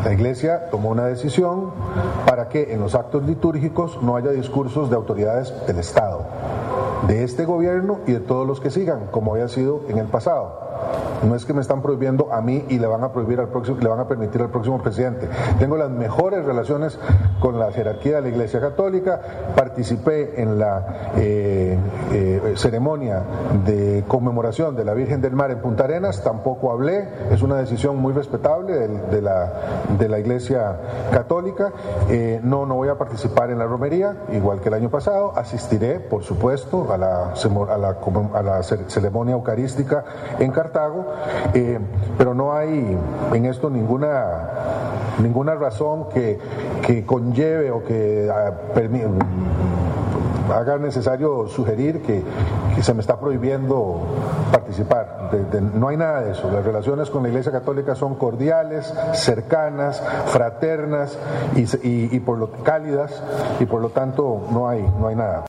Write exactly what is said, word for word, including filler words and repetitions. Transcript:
La Iglesia tomó una decisión para que en los actos litúrgicos no haya discursos de autoridades del Estado, de este gobierno y de todos los que sigan, como había sido en el pasado. No es que me están prohibiendo a mí y le van a prohibir al próximo, le van a permitir al próximo presidente. Tengo las mejores relaciones con la jerarquía de la Iglesia Católica. Participé en la eh, eh, ceremonia de conmemoración de la Virgen del Mar en Punta Arenas. Tampoco hablé. Es una decisión muy respetable de, de, la, de la Iglesia Católica. Eh, no, no voy a participar en la romería, igual que el año pasado. Asistiré, por supuesto, a la, a la, a la ceremonia eucarística en Cartago. Eh, pero no hay en esto ninguna ninguna razón que, que conlleve o que uh, permi- haga necesario sugerir que, que se me está prohibiendo participar. De, de, no hay nada de eso. Las relaciones con la Iglesia Católica son cordiales, cercanas, fraternas y, y, y por lo cálidas, y por lo tanto no hay, no hay nada.